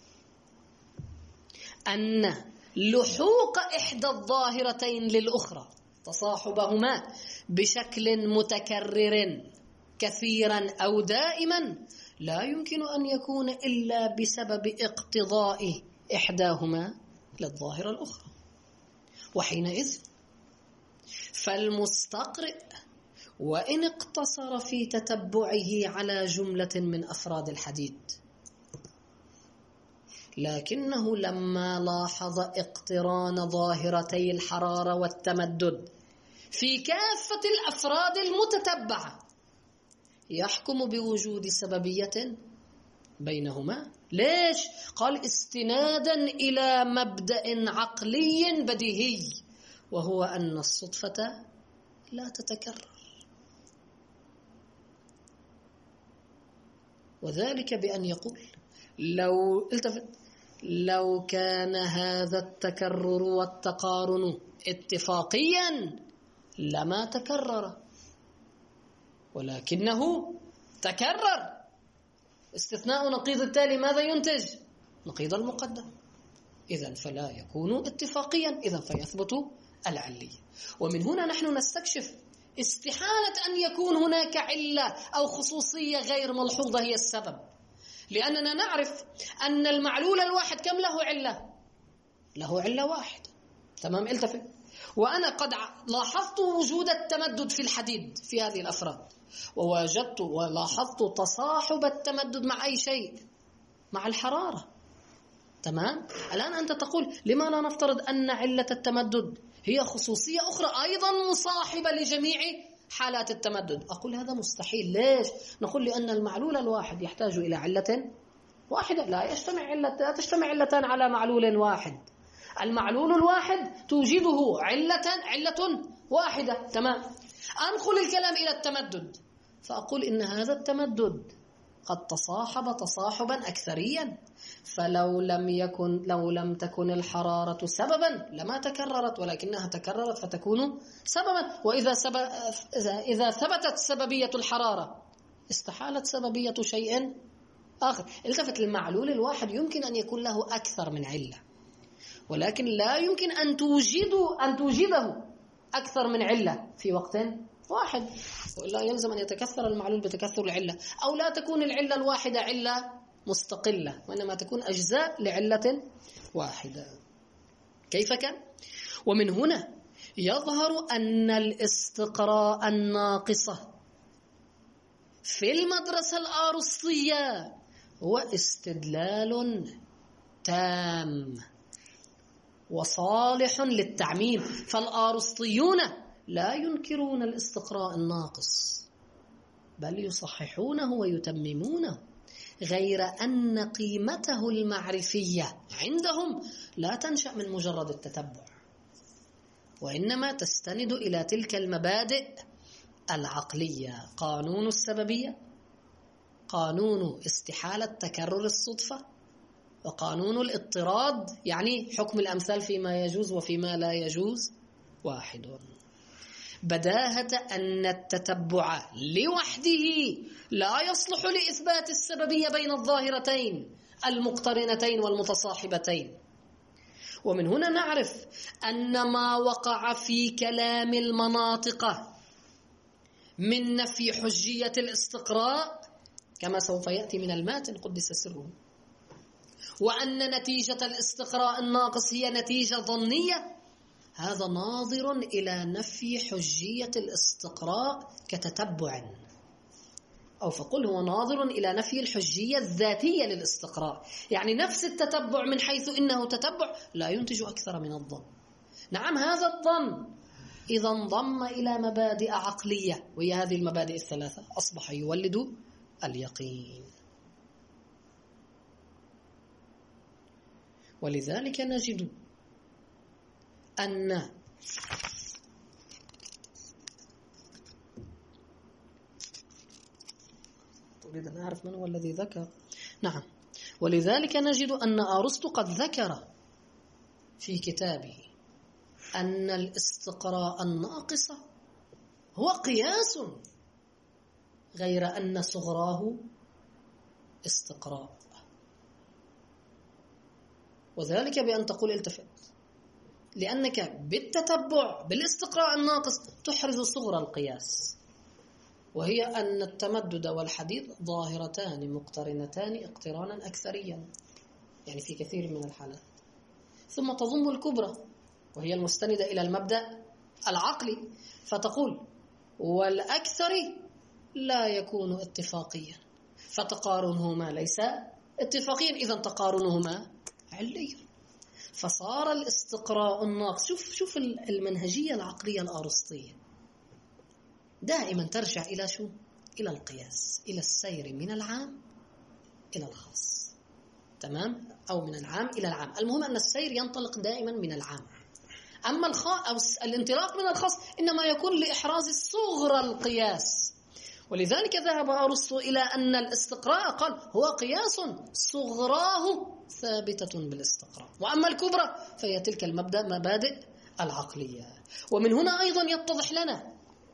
أن لحوق إحدى الظاهرتين للأخرى، تصاحبهما بشكل متكرر كثيرا أو دائما، لا يمكن أن يكون إلا بسبب اقتضاء إحداهما للظاهرة الأخرى. وحينئذ فالمستقرئ وإن اقتصر في تتبعه على جملة من أفراد الحديد، لكنه لما لاحظ اقتران ظاهرتي الحرارة والتمدد في كافة الأفراد المتتبعة يحكم بوجود سببية بينهما. ليش؟ قال استنادا إلى مبدأ عقلي بديهي، وهو أن الصدفة لا تتكرر، وذلك بأن يقول لو التفت لو كان هذا التكرر والتقارن اتفاقيا لما تكرر، ولكنه تكرر. استثناء نقيض التالي ماذا ينتج؟ نقيض المقدم. إذن فلا يكون اتفاقيا، إذن فيثبت العلية. ومن هنا نحن نستكشف استحالة أن يكون هناك علة أو خصوصية غير ملحوظة هي السبب، لأننا نعرف أن المعلول الواحد كم له علة؟ له علة واحدة. تمام؟ التفت. وأنا قد لاحظت وجود التمدد في الحديد في هذه الأفراد، ووجدت ولاحظت تصاحب التمدد مع أي شيء؟ مع الحرارة. تمام؟ الآن أنت تقول لما لا نفترض أن علة التمدد هي خصوصية أخرى أيضا مصاحبة لجميع حالات التمدد؟ أقول هذا مستحيل. ليش؟ نقول لأن المعلول الواحد يحتاج إلى علة واحدة، لا يجتمع علة لا تجتمع علتان على معلول واحد. المعلول الواحد توجده علة علة واحدة. تمام؟ أنقل الكلام إلى التمدد فأقول إن هذا التمدد قد تصاحب تصاحبا أكثريا، فلو لم يكن لو لم تكن الحرارة سببا لما تكررت، ولكنها تكررت فتكون سببا. وإذا سبب إذا ثبتت سببية الحرارة استحالت سببية شيء آخر. التفت، المعلول الواحد يمكن أن يكون له أكثر من علة، ولكن لا يمكن أن توجده أن توجده أكثر من علة في وقت واحد، وإلا يلزم أن يتكثر المعلول بتكثر العلة، أو لا تكون العلة الواحدة علة مستقلة، وإنما تكون أجزاء لعلة واحدة. كيف كان؟ ومن هنا يظهر أن الاستقراء الناقصة في المدرسة الأرسطية هو استدلال تام وصالح للتعميم. فالأرسطيون لا ينكرون الاستقراء الناقص، بل يصححونه ويتممونه، غير أن قيمته المعرفية عندهم لا تنشأ من مجرد التتبع، وإنما تستند إلى تلك المبادئ العقلية: قانون السببية، قانون استحالة تكرر الصدفة، وقانون الاضطراد، يعني حكم الأمثال فيما يجوز وفيما لا يجوز واحد. بداهة أن التتبع لوحده لا يصلح لإثبات السببية بين الظاهرتين المقترنتين والمتصاحبتين. ومن هنا نعرف أن ما وقع في كلام المناطق من نفي حجية الاستقراء كما سوف يأتي من الماتن قدس سره، وأن نتيجة الاستقراء الناقص هي نتيجة ظنية، هذا ناظر إلى نفي حجية الاستقراء كتتبع، أو فقل هو ناظر إلى نفي الحجية الذاتية للاستقراء، يعني نفس التتبع من حيث إنه تتبع لا ينتج أكثر من الظن. نعم، هذا الظن إذا انضم إلى مبادئ عقلية، وهي هذه المبادئ الثلاثة، أصبح يولد اليقين. ولذلك نجد أن أريد أن أعرف من هو الذي ذكر. نعم، ولذلك نجد أن أرسطو قد ذكر في كتابه أن الاستقراء الناقص هو قياس، غير أن صغراه استقراء، وذلك بأن تقول التفت، لأنك بالتتبع بالاستقراء الناقص تحرز صغر القياس، وهي أن التمدد والحديد ظاهرتان مقترنتان اقترانا أكثريا، يعني في كثير من الحالات، ثم تضم الكبرى وهي المستندة إلى المبدأ العقلي، فتقول والأكثر لا يكون اتفاقيا، فتقارنهما ليس اتفاقيا، إذن تقارنهما علي. فصار الاستقراء الناقص. شوف شوف المنهجية العقلية الأرسطية دائما ترجع إلى شو؟ إلى القياس، إلى السير من العام إلى الخاص. تمام؟ أو من العام إلى العام. المهم أن السير ينطلق دائما من العام. أما الخاص أو الانطلاق من الخاص إنما يكون لإحراز صغر القياس. ولذلك ذهب أرسطو إلى أن الاستقراء قال هو قياس صغراه ثابتة بالاستقراء، وأما الكبرى فهي تلك المبدأ مبادئ العقلية. ومن هنا أيضا يتضح لنا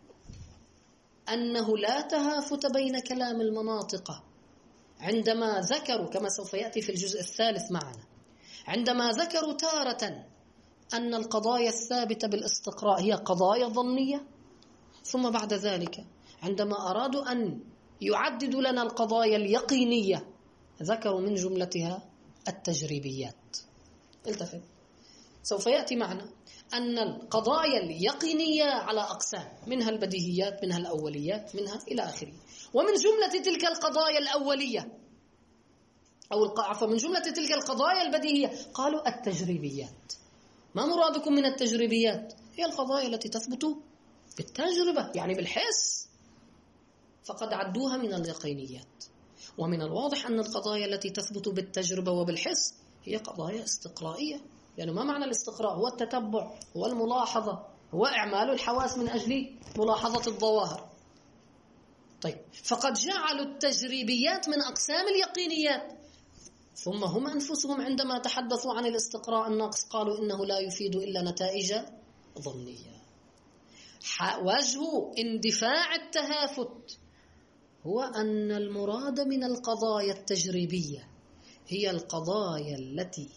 أنه لا تهافت بين كلام المناطق عندما ذكروا، كما سوف يأتي في الجزء الثالث معنا، عندما ذكروا تارة أن القضايا الثابتة بالاستقراء هي قضايا ظنية، ثم بعد ذلك عندما أرادوا أن يعددوا لنا القضايا اليقينية ذكروا من جملتها التجريبيات. التفت، سوف يأتي معنا أن القضايا اليقينية على أقسام، منها البديهيات، منها الأوليات، منها إلى آخره. ومن جملة تلك القضايا الأولية أو عفوا من جملة تلك القضايا البديهية قالوا التجريبيات. ما مرادكم من التجريبيات؟ هي القضايا التي تثبت بالتجربة، يعني بالحس، فقد عدوها من اليقينيات. ومن الواضح أن القضايا التي تثبت بالتجربة وبالحس هي قضايا استقرائية. يعني ما معنى الاستقراء؟ هو التتبع، هو الملاحظة، هو إعمال الحواس من أجل ملاحظة الظواهر. طيب، فقد جعلوا التجريبيات من أقسام اليقينيات، ثم هم أنفسهم عندما تحدثوا عن الاستقراء الناقص قالوا إنه لا يفيد إلا نتائج ظنية. وجه اندفاع التهافت هو أن المراد من القضايا التجريبية هي القضايا التي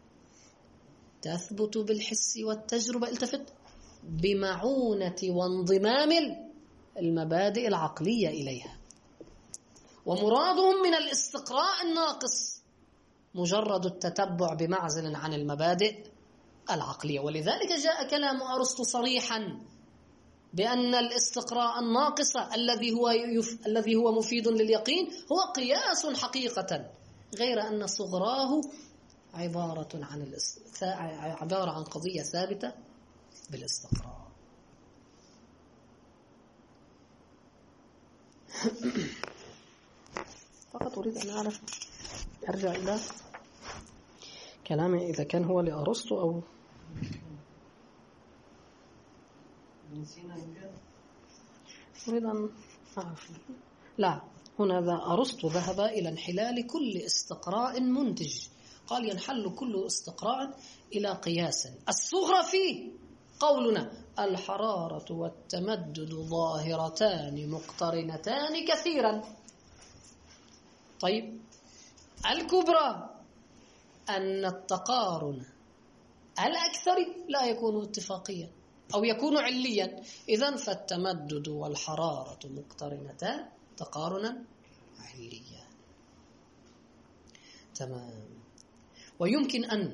تثبت بالحس والتجربة، التفت، بمعونة وانضمام المبادئ العقلية إليها. ومرادهم من الاستقراء الناقص مجرد التتبع بمعزل عن المبادئ العقلية. ولذلك جاء كلام أرسطو صريحا بأن الاستقراء الناقص الذي هو يف... الذي هو مفيد لليقين هو قياس حقيقة، غير أن صغراه عبارة عن الاست... عبارة عن قضية ثابتة بالاستقراء. فقط أريد أن أعرف، أرجع إلى كلامي إذا كان هو لأرسطو أو أريد أن أعرف. لا، هنا ذا أرسطو ذهب إلى انحلال كل استقراء منتج. قال ينحل كل استقراء إلى قياس الصغرى فيه قولنا الحرارة والتمدد ظاهرتان مقترنتان كثيرا. طيب، الكبرى أن التقارن الأكثر لا يكون اتفاقيا أو يكون عليا، إذن فالتمدد والحرارة مقترنتان تقارنا عليا. تمام. ويمكن أن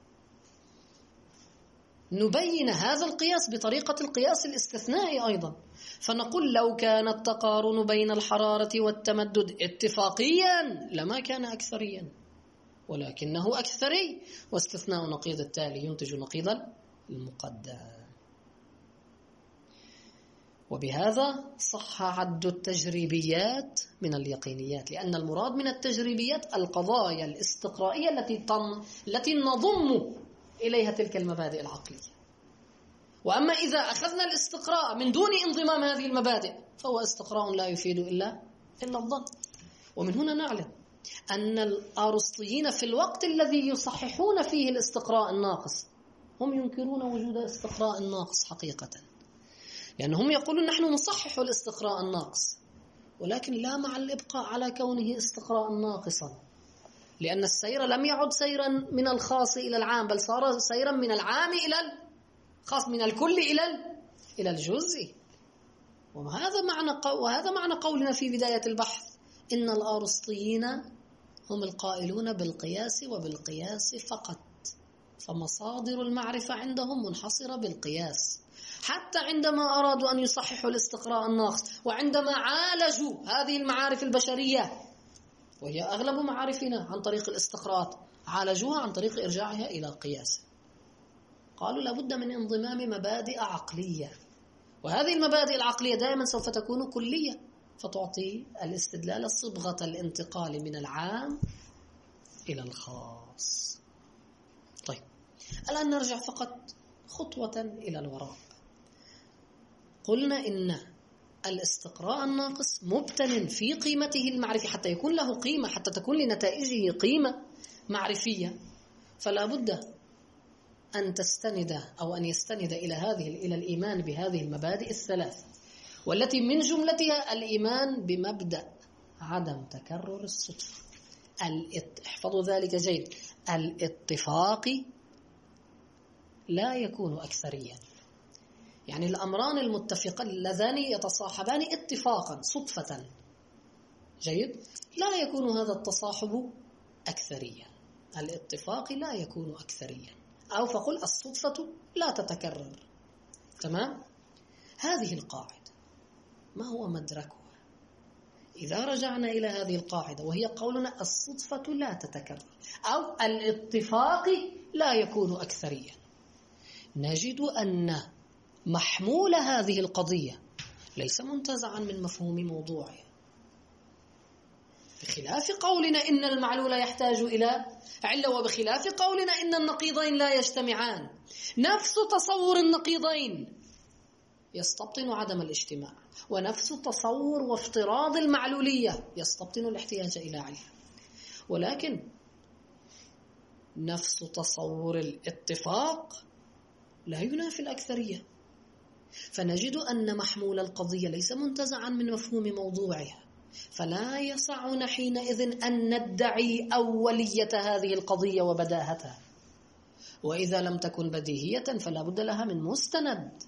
نبين هذا القياس بطريقة القياس الاستثنائي أيضا، فنقول لو كان التقارن بين الحرارة والتمدد اتفاقيا لما كان أكثريا، ولكنه أكثري، واستثناء نقيض التالي ينتج نقيض المقدم. وبهذا صح عد التجريبيات من اليقينيات، لأن المراد من التجريبيات القضايا الاستقرائية التي تن... التي نضم إليها تلك المبادئ العقلية. وأما إذا أخذنا الاستقراء من دون انضمام هذه المبادئ فهو استقراء لا يفيد إلا إلا الظن. ومن هنا نعلم أن الأرسطيين في الوقت الذي يصححون فيه الاستقراء الناقص هم ينكرون وجود استقراء ناقص حقيقة، لأنهم يقولون نحن نصحح الاستقراء الناقص ولكن لا مع الإبقاء على كونه استقراء ناقصا، لأن السير لم يعد سيرا من الخاص إلى العام، بل صار سيرا من العام إلى الخاص، من الكل إلى إلى الجزء. وهذا معنى وهذا معنى قولنا في بداية البحث إن الأرسطيين هم القائلون بالقياس وبالقياس فقط، فمصادر المعرفة عندهم منحصرة بالقياس، حتى عندما أرادوا أن يصححوا الاستقراء الناقص وعندما عالجوا هذه المعارف البشرية وهي أغلب معارفنا عن طريق الاستقراءات، عالجوها عن طريق إرجاعها إلى القياس. قالوا لابد من انضمام مبادئ عقلية، وهذه المبادئ العقلية دائما سوف تكون كلية، فتعطي الاستدلال صبغة الانتقال من العام إلى الخاص. طيب الآن نرجع فقط خطوة إلى الوراء. قلنا إن الاستقراء الناقص مبتن في قيمته المعرفية، حتى يكون له قيمة، حتى تكون لنتائجه قيمة معرفية، فلا بد أن تستند أو أن يستند إلى هذه إلى الإيمان بهذه المبادئ الثلاث، والتي من جملتها الإيمان بمبدأ عدم تكرر الصدفة. احفظوا ذلك جيد، الاتفاق لا يكون أكثريا، يعني الأمران المتفقان اللذان يتصاحبان اتفاقا صدفة، جيد، لا يكون هذا التصاحب أكثريا. الاتفاق لا يكون أكثريا، أو فقل الصدفة لا تتكرر. تمام؟ هذه القاعدة ما هو مدركها؟ إذا رجعنا إلى هذه القاعدة وهي قولنا الصدفة لا تتكرر أو الاتفاق لا يكون أكثريا، نجد أن محمول هذه القضية ليس منتزعا من مفهوم موضوعها، بخلاف قولنا إن المعلول يحتاج إلى علة، وبخلاف قولنا إن النقيضين لا يجتمعان. نفس تصور النقيضين يستبطن عدم الاجتماع، ونفس تصور وافتراض المعلولية يستبطن الاحتياج إلى علة، ولكن نفس تصور الاتفاق لا ينافي الأكثرية. فنجد أن محمول القضية ليس منتزعا من مفهوم موضوعها، فلا يسعنا حينئذ أن ندعي أولية هذه القضية وبداهتها، وإذا لم تكن بديهية فلا بد لها من مستند.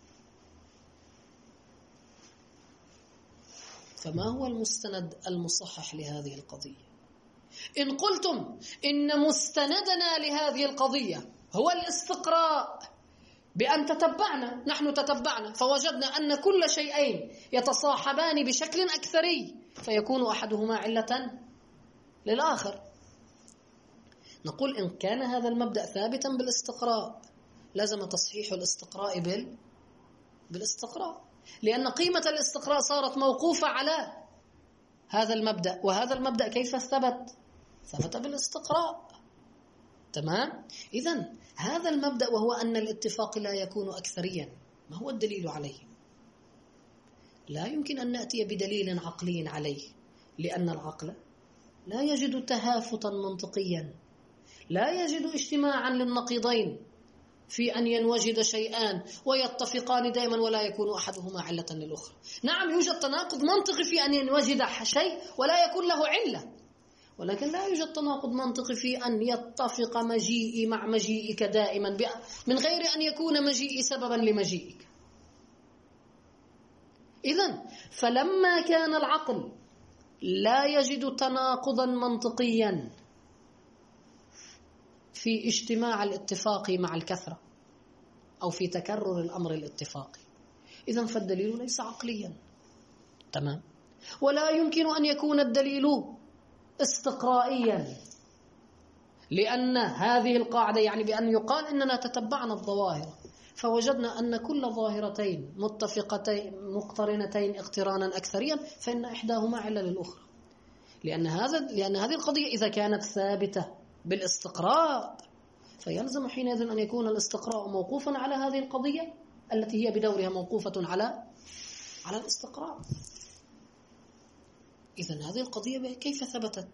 فما هو المستند المصحح لهذه القضية؟ إن قلتم إن مستندنا لهذه القضية هو الاستقراء، بأن تتبعنا، نحن تتبعنا فوجدنا أن كل شيئين يتصاحبان بشكل أكثري، فيكون أحدهما علة للآخر. نقول إن كان هذا المبدأ ثابتا بالاستقراء لازم تصحيح الاستقراء بال... بالاستقراء، لأن قيمة الاستقراء صارت موقوفة على هذا المبدأ، وهذا المبدأ كيف ثبت؟ ثبت بالاستقراء. تمام؟ إذن هذا المبدأ وهو أن الاتفاق لا يكون أكثريا، ما هو الدليل عليه؟ لا يمكن أن نأتي بدليل عقلي عليه، لأن العقل لا يجد تهافتا منطقيا، لا يجد اجتماعا للنقيضين في أن ينوجد شيئان ويتفقان دائما ولا يكون أحدهما علة للأخرى. نعم يوجد تناقض منطقي في أن ينوجد شيء ولا يكون له علة، ولكن لا يوجد تناقض منطقي في أن يتفق مجيئي مع مجيئك دائما من غير أن يكون مجيئي سببا لمجيئك. إذن فلما كان العقل لا يجد تناقضا منطقيا في اجتماع الاتفاق مع الكثرة أو في تكرر الأمر الاتفاقي، إذن فالدليل ليس عقليا. تمام؟ ولا يمكن أن يكون الدليل استقرائيا، لأن هذه القاعدة يعني بأن يقال إننا تتبعنا الظواهر فوجدنا أن كل ظاهرتين متفقتين مقترنتين اقترانا أكثريا فإن إحداهما علة للأخرى، لأن هذا لأن هذه القضية إذا كانت ثابتة بالاستقراء فيلزم حينئذ أن يكون الاستقراء موقوفا على هذه القضية التي هي بدورها موقوفة على على الاستقراء. إذن هذه القضية كيف ثبتت؟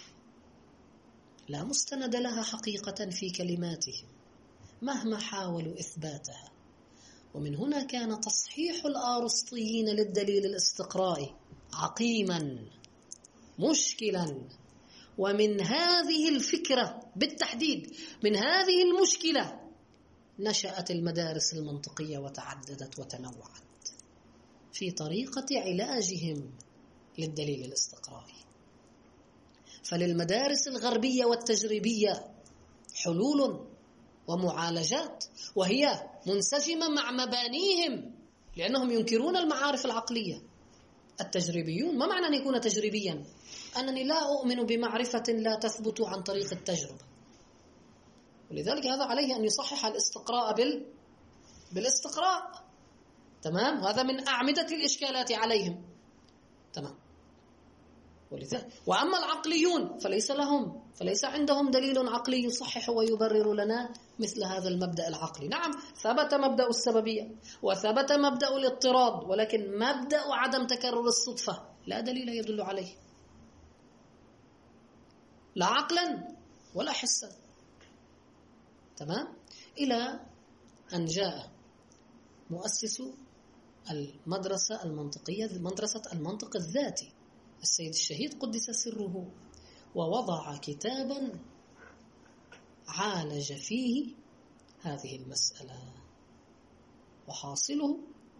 لا مستند لها حقيقة في كلماتهم مهما حاولوا إثباتها. ومن هنا كان تصحيح الأرسطيين للدليل الاستقرائي عقيما مشكلا. ومن هذه الفكرة بالتحديد، من هذه المشكلة نشأت المدارس المنطقية وتعددت وتنوعت في طريقة علاجهم للدليل الاستقرائي. فللمدارس الغربية والتجريبية حلول ومعالجات وهي منسجمة مع مبانيهم، لأنهم ينكرون المعارف العقلية. التجريبيون، ما معنى أن يكون تجريبيا؟ أنني لا أؤمن بمعرفة لا تثبت عن طريق التجربة، ولذلك هذا عليه أن يصحح الاستقراء بال بالاستقراء. تمام. وهذا من أعمدة الإشكالات عليهم. تمام. ولذلك وأما العقليون فليس لهم فليس عندهم دليل عقلي يصحح ويبرر لنا مثل هذا المبدأ العقلي. نعم ثبت مبدأ السببية وثبت مبدأ الاضطراد، ولكن مبدأ عدم تكرر الصدفة لا دليل يدل عليه، لا عقلا ولا حسا. تمام. إلى أن جاء مؤسس المدرسة المنطقية، مدرسة المنطق الذاتي، السيد الشهيد قدس سره، ووضع كتابا عالج فيه هذه المسألة. وحاصله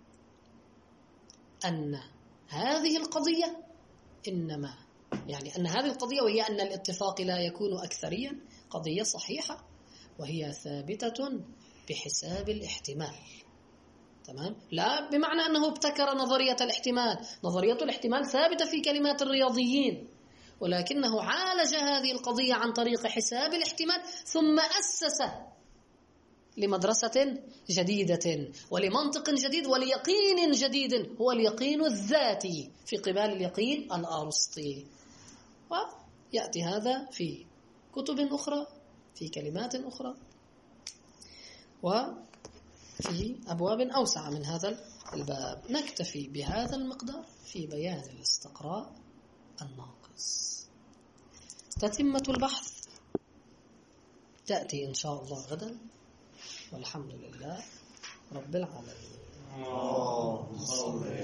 أن هذه القضية إنما يعني أن هذه القضية وهي أن الاتفاق لا يكون أكثريا قضية صحيحة، وهي ثابتة بحساب الاحتمال. تمام. لا بمعنى أنه ابتكر نظرية الاحتمال، نظرية الاحتمال ثابتة في كلمات الرياضيين، ولكنه عالج هذه القضية عن طريق حساب الاحتمال، ثم أسس لمدرسة جديدة ولمنطق جديد وليقين جديد هو اليقين الذاتي في قبال اليقين الأرسطي. ويأتي هذا في كتب أخرى في كلمات أخرى وفي أبواب أوسع من هذا الباب. نكتفي بهذا المقدار في بيان الاستقراء الناقص. تتمة البحث تأتي إن شاء الله غدا، والحمد لله رب العالمين.